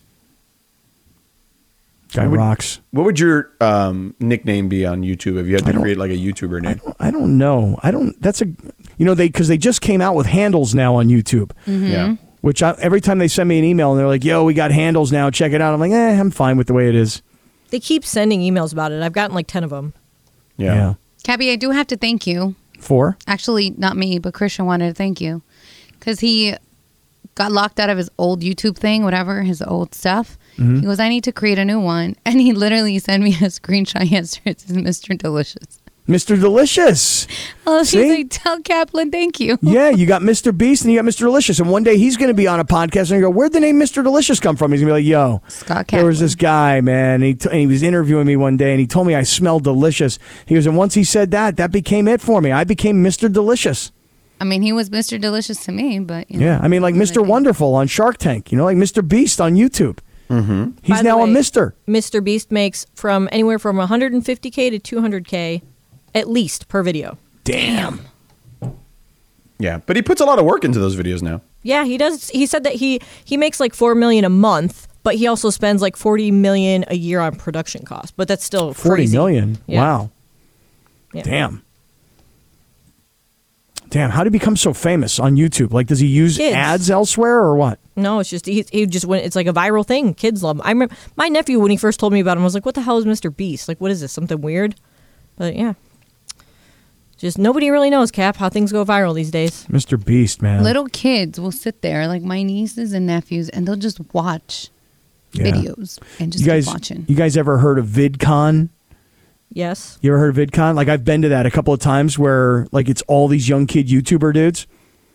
Guy rocks. What would your nickname be on YouTube if you had to create like a YouTuber name? I don't know. Because they just came out with handles now on YouTube. Mm-hmm. Yeah. Which every time they send me an email and they're like, yo, we got handles now, check it out. I'm like, I'm fine with the way it is. They keep sending emails about it. I've gotten like 10 of them. Yeah. Cabby, I do have to thank you. For? Actually, not me, but Christian wanted to thank you. Because he got locked out of his old YouTube thing, whatever, his old stuff. Mm-hmm. He goes, I need to create a new one. And he literally sent me a screenshot yesterday. It says Mr. Delicious. Mr. Delicious. Oh, she's See? like, tell Kaplan, thank you. Yeah, you got Mr. Beast and you got Mr. Delicious. And one day he's going to be on a podcast and you go, where'd the name Mr. Delicious come from? He's going to be like, yo, Scott there was Kaplan. this guy, man. And he was interviewing me one day and he told me I smelled delicious. He goes, and once he said that became it for me. I became Mr. Delicious. I mean, he was Mr. Delicious to me, but... You know, Yeah, I mean, like Mr. Wonderful on Shark Tank, like Mr. Beast on YouTube. He's now a mister. Mr. Beast makes from anywhere from 150K to 200K at least per video. Damn. Yeah, but he puts a lot of work into those videos now. Yeah, he does. He said that he makes like $4 million a month, but he also spends like $40 million a year on production costs. But that's still crazy. $40 million? Yeah. Wow. Yeah. Damn, how did he become so famous on YouTube? Like, does he use ads elsewhere or what? No, it's just he just went. It's like a viral thing. Kids love him. I remember my nephew when he first told me about him was like, "What the hell is Mr. Beast? Like, what is this? Something weird?" But yeah, just nobody really knows, Cap, how things go viral these days. Mr. Beast, man. Little kids will sit there, like my nieces and nephews, and they'll just watch videos and just keep watching. You guys ever heard of VidCon? Yes. You ever heard of VidCon? Like, I've been to that a couple of times where, like, it's all these young kid YouTuber dudes.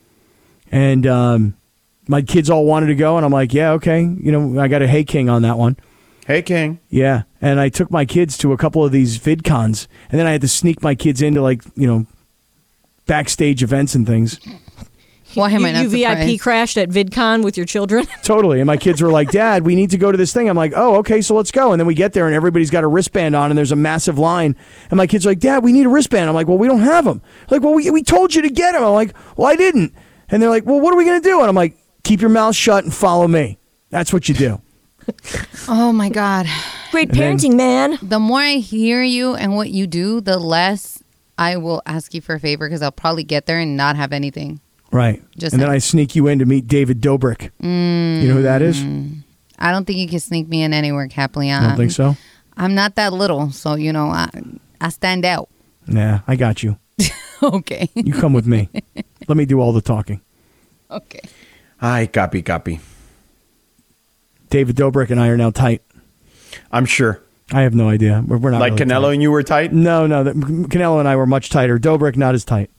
And my kids all wanted to go, and I'm like, yeah, okay. You know, I got a Hey King on that one. Hey King. Yeah. And I took my kids to a couple of these VidCons, and then I had to sneak my kids into, like, you know, backstage events and things. Why am I not You VIP crashed at VidCon with your children? Totally. And my kids were like, Dad, we need to go to this thing. I'm like, oh, okay, so let's go. And then we get there and everybody's got a wristband on and there's a massive line. And my kids are like, Dad, we need a wristband. I'm like, well, we don't have them. Like, well, we told you to get them. I'm like, well, I didn't. And they're like, well, what are we going to do? And I'm like, keep your mouth shut and follow me. That's what you do. Oh, my God. Great parenting, man. The more I hear you and what you do, the less I will ask you for a favor because I'll probably get there and not have anything. Right. And then I sneak you in to meet David Dobrik. You know who that is? I don't think you can sneak me in anywhere, Kaplian. I don't think so? I'm not that little, so, you know, I stand out. Nah, I got you. Okay. You come with me. Let me do all the talking. Okay. Aye, copy. David Dobrik and I are now tight. I'm sure. I have no idea. We're not like really Canelo tight. and you were tight? No. Canelo and I were much tighter. Dobrik, not as tight.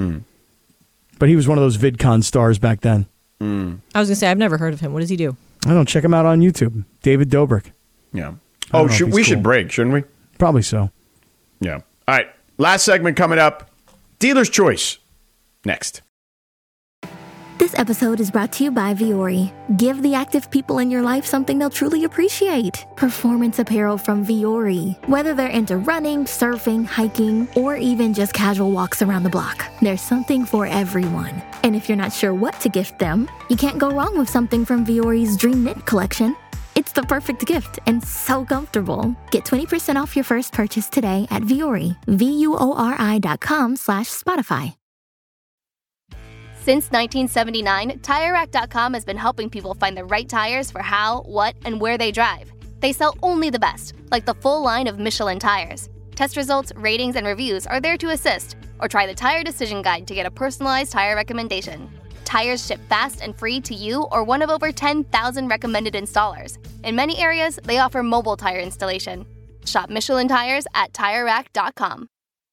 But he was one of those VidCon stars back then. I was going to say, I've never heard of him. What does he do? I don't know. Check him out on YouTube. David Dobrik. Yeah. Oh, we should break, shouldn't we? Probably so. Yeah. All right. Last segment coming up. Dealer's Choice. Next. This episode is brought to you by Viore. Give the active people in your life something they'll truly appreciate. Performance apparel from Viore. Whether they're into running, surfing, hiking, or even just casual walks around the block, there's something for everyone. And if you're not sure what to gift them, you can't go wrong with something from Viore's Dream Knit collection. It's the perfect gift and so comfortable. Get 20% off your first purchase today at Viore. VUORI.com/Spotify. Since 1979, TireRack.com has been helping people find the right tires for how, what, and where they drive. They sell only the best, like the full line of Michelin tires. Test results, ratings, and reviews are there to assist. Or try the Tire Decision Guide to get a personalized tire recommendation. Tires ship fast and free to you or one of over 10,000 recommended installers. In many areas, they offer mobile tire installation. Shop Michelin tires at TireRack.com.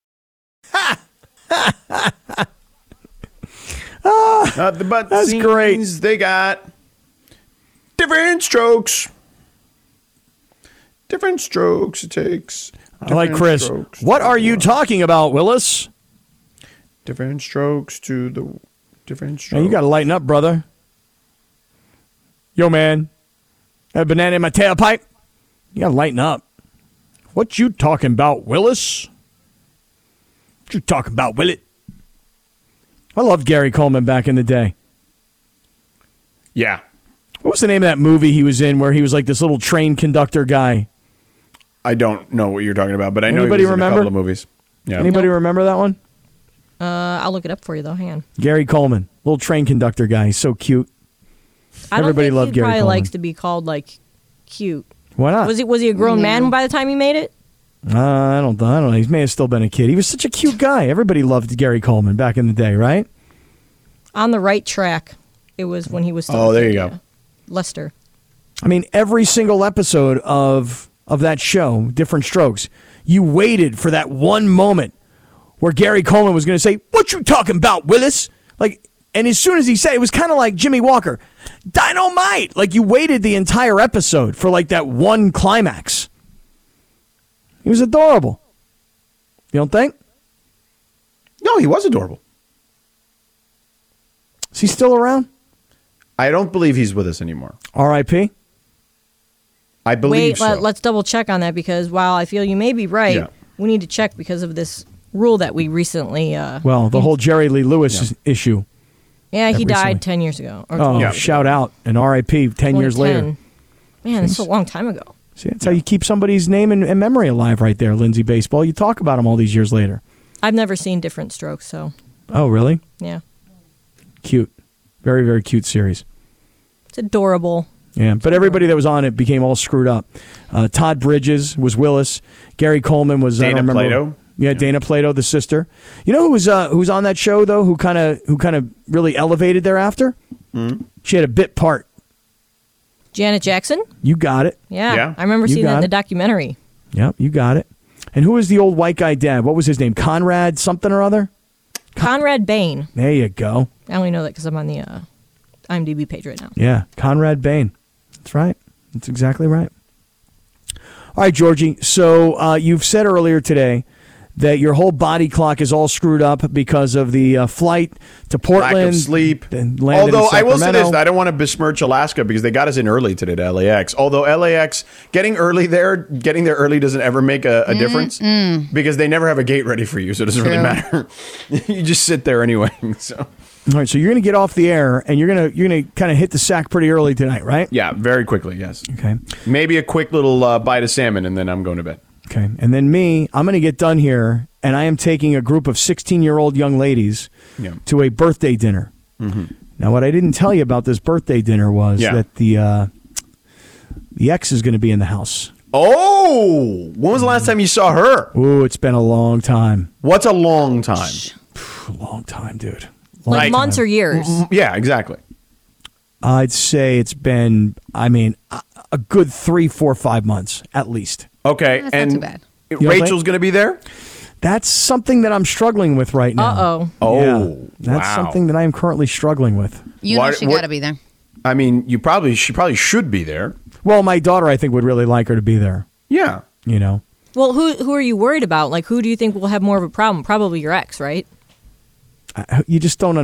But that's great. They got different strokes. Different strokes it takes. I like Chris. What are you talking about, Willis? Different strokes to the different strokes. Hey, you got to lighten up, brother. Yo, man. That banana in my tailpipe? You got to lighten up. What you talking about, Willis? What you talking about, Willet? I loved Gary Coleman back in the day. Yeah. What was the name of that movie he was in where he was like this little train conductor guy? I don't know what you're talking about, but I know Anybody he was remember? in a couple of movies. Yeah. Anybody remember that one? I'll look it up for you, though. Hang on. Gary Coleman, little train conductor guy. He's so cute. Everybody loved Gary Coleman. He probably Coleman. likes to be called, like, cute. Why not? Was he a grown man by the time he made it? I don't know. He may have still been a kid. He was such a cute guy. Everybody loved Gary Coleman back in the day, right? On the Right Track. It was when he was still Oh, there you go. Lester. I mean, every single episode of that show, Different Strokes, you waited for that one moment where Gary Coleman was going to say, "What you talking about, Willis?" Like, and as soon as he said it, was kind of like Jimmy Walker, "Dynamite!" Like, you waited the entire episode for like that one climax. He was adorable. You don't think? No, he was adorable. Is he still around? I don't believe he's with us anymore. R.I.P.? I believe so. Let's double check on that, because while I feel you may be right, we need to check because of this rule that we recently... the whole Jerry Lee Lewis issue. Yeah, he died 10 years ago. Shout out and R.I.P. 10 years later. Man, that's a long time ago. See, that's how you keep somebody's name and memory alive right there, Lindsay Baseball. You talk about him all these years later. I've never seen Different Strokes, so... Oh, really? Yeah. Cute. Very, very cute series. It's adorable. Yeah, but everybody that was on it became all screwed up. Todd Bridges was Willis. Gary Coleman was... Dana Plato. Yeah, Dana Plato, the sister. You know who was on that show, though, who kind of really elevated thereafter? Mm-hmm. She had a bit part. Janet Jackson? You got it. Yeah. I remember seeing that in the documentary. Yep, you got it. And who was the old white guy dad? What was his name? Conrad something or other? Conrad Bain. There you go. I only know that because I'm on the IMDb page right now. Yeah, Conrad Bain. That's right. That's exactly right. All right, Georgie. So you've said earlier today that your whole body clock is all screwed up because of the flight to Portland. Lack of sleep. Although I will say this, I don't want to besmirch Alaska because they got us in early today to LAX. Although LAX, getting there early doesn't ever make a difference because they never have a gate ready for you, so it doesn't really matter. You just sit there anyway. So. All right, so you're going to get off the air and you're going to kind of hit the sack pretty early tonight, right? Yeah, very quickly, yes. Okay. Maybe a quick little bite of salmon and then I'm going to bed. Okay. And then I'm going to get done here, and I am taking a group of 16-year-old young ladies to a birthday dinner. Mm-hmm. Now, what I didn't tell you about this birthday dinner was that the ex is going to be in the house. Oh! When was the last time you saw her? Ooh, it's been a long time. What's a long time? A long time, dude. Like months or years? Yeah, exactly. I'd say it's been, a good 3, 4, 5 months at least. Okay, that's and not too bad. Rachel's going to be there? That's something that I'm struggling with right now. Uh-oh. Oh, yeah, that's something that I am currently struggling with. You know she got to be there. I mean, she probably should be there. Well, my daughter, I think, would really like her to be there. Yeah. You know? Well, who are you worried about? Like, who do you think will have more of a problem? Probably your ex, right? You just don't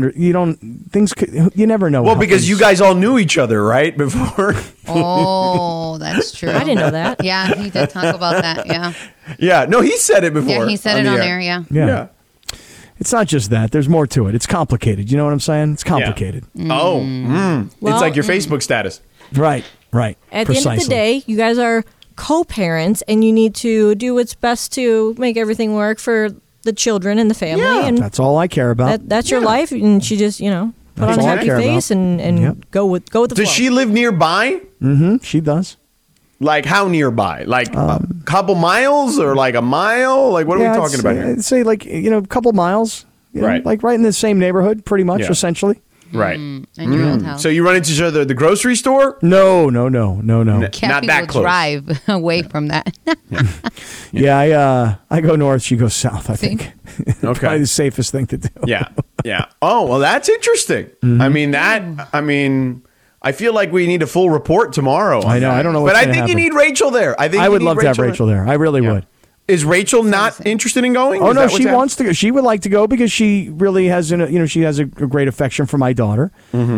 you never know. Well, because you guys all knew each other, right? Before. Oh, that's true. I didn't know that. Yeah, he did talk about that. Yeah. Yeah. No, he said it before. Yeah, he said it on air. Yeah. It's not just that. There's more to it. It's complicated. You know what I'm saying? It's complicated. Yeah. Oh. Well, it's like your Facebook status. Right. At the end of the day, you guys are co-parents, and you need to do what's best to make everything work for the children and the family. Yeah, and that's all I care about. That's your life, and she just, put that's on a happy face and go with the flow. Does she live nearby? Mm-hmm. She does. Like how nearby? Like a couple miles or like a mile? Like what are we talking about here? I'd say like a couple miles. Right. Like right in the same neighborhood, pretty much, essentially. Right. And your old house. So you run into each other at the grocery store? No. Kathy that will close. drive away from that. Yeah, I go north, she goes south, I think. Okay. Probably the safest thing to do. Yeah. Oh, well, that's interesting. Mm-hmm. I feel like we need a full report tomorrow. I know. I don't know But what's I gonna think you happen. need Rachel there. I would love to have Rachel there. I really would. Is Rachel not interested in going? Oh, Is no, that what's she happening? wants to go. She would like to go because she really has, she has a great affection for my daughter,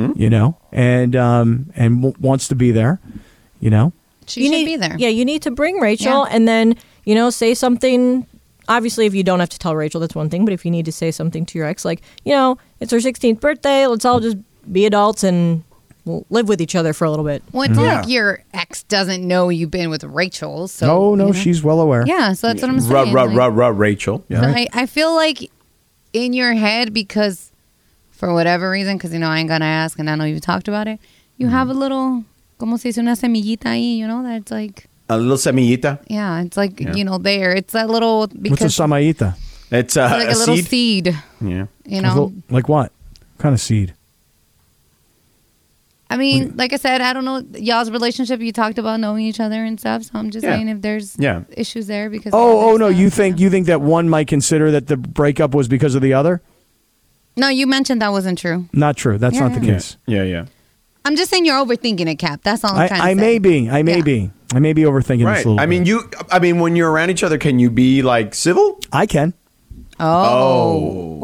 and wants to be there, She should be there. Yeah, you need to bring Rachel and then, say something. Obviously, if you don't have to tell Rachel, that's one thing. But if you need to say something to your ex, like, it's her 16th birthday, let's all just be adults and we'll live with each other for a little bit. Well, it's like your ex doesn't know you've been with Rachel. So No, she's well aware. Yeah, so that's what I'm saying. Rachel. Yeah. I feel like in your head, because for whatever reason, because, I ain't going to ask, and I know you've talked about it, you have a little, como se dice, una semillita ahí, that's like... A little semillita? Yeah, it's like, there. It's that little... What's a samayita? It's like a little seed. seed. Yeah. Like what? What kind of seed? I mean, like I said, I don't know y'all's relationship. You talked about knowing each other and stuff. So I'm just saying if there's issues there because. Oh no! You think that one might consider that the breakup was because of the other? No, you mentioned that wasn't true. Not true. That's not the case. Yeah. I'm just saying you're overthinking it, Cap. That's all I'm trying to say. I may be. I may be overthinking this a little bit. I mean, when you're around each other, can you be like civil? I can. Oh.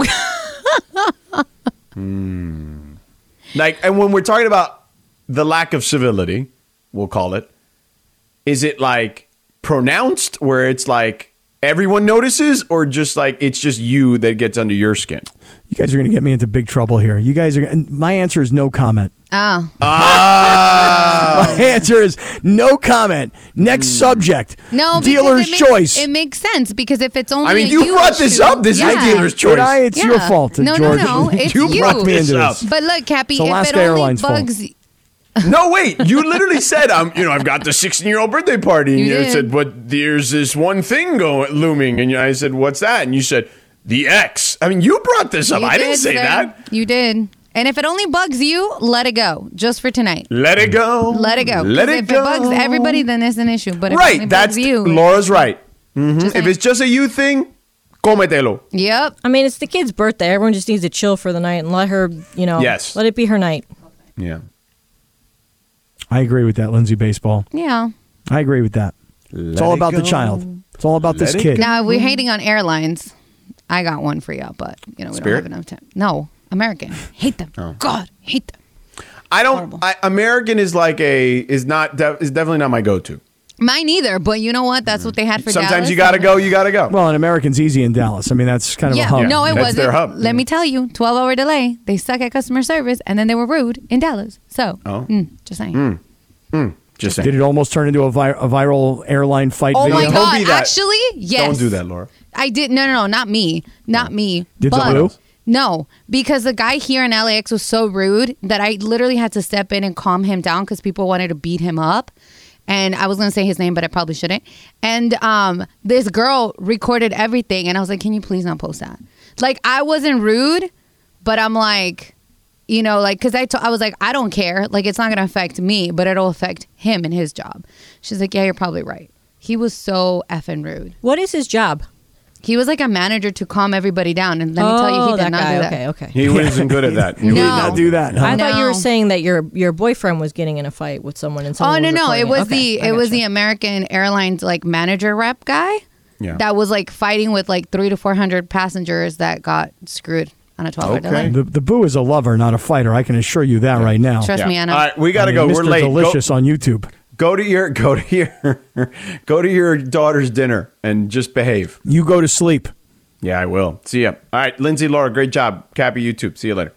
Like, and when we're talking about the lack of civility, we'll call it, is it like pronounced where it's like everyone notices, or just like it's just you that gets under your skin? You guys are going to get me into big trouble here. You guys are. My answer is no comment. Oh. My answer is no comment. Next subject. No, dealer's choice. It makes sense because if it's only. I mean, you brought this up. This is dealer's choice. It's your fault, No, George. no, it's you. You brought me into this. But look, Cappy, It's if Alaska it only Airlines bugs. No, wait. You literally said, I've got the 16-year-old birthday party. And you said, but there's this one thing looming. And I said, what's that? And you said, the X. I mean, you brought this up. I didn't say that. You did. And if it only bugs you, let it go. Just for tonight. Let it go. Let it go. Let it if go. If it bugs everybody, then it's an issue. But if it Right. only That's bugs you. Laura's right. If it's just a you thing, cómetelo. Yep. I mean, it's the kid's birthday. Everyone just needs to chill for the night and let her, Yes. let it be her night. Yeah. I agree with that, Lindsay Baseball. Yeah. I agree with that. It's all about the child. It's all about this kid. Now, if we're hating on airlines, I got one for you, but we don't have enough time. No, American. Hate them. Oh. God, hate them. I don't. American is like is definitely not my go-to. Mine either, but you know what? That's what they had for Sometimes Dallas. you gotta go. You gotta go. Well, an American's easy in Dallas. I mean, that's kind of a hub. No, it That's wasn't. their hub. Let me tell you, 12-hour delay. They suck at customer service, and then they were rude in Dallas. So, just saying. Just saying. Did it almost turn into a viral airline fight Oh video? my God! Don't be that. Actually, yes. Don't do that, Laura. I did. No, not me. Not me. Did but the blue? No, because the guy here in LAX was so rude that I literally had to step in and calm him down because people wanted to beat him up. And I was going to say his name, but I probably shouldn't. And this girl recorded everything. And I was like, can you please not post that? Like, I wasn't rude, but I'm like, because I was like, I don't care. Like, it's not going to affect me, but it'll affect him and his job. She's like, yeah, you're probably right. He was so effing rude. What is his job? He was like a manager to calm everybody down. And let me tell you, he did not do that. Okay. He wasn't good at that. He did not do that. Huh? I thought you were saying that your boyfriend was getting in a fight with someone and someone Oh, was no. It recording was the American Airlines like manager rep guy that was like fighting with like 300 to 400 passengers that got screwed on a 12-hour delay. The Boo is a lover, not a fighter. I can assure you that right now. Trust me, Anna. All right, we gotta go. We're Mr. late. Delicious on YouTube. Go to your daughter's dinner and just behave. You go to sleep. Yeah, I will. See ya. All right, Lindsay, Laura, great job. Cappy, YouTube. See you later.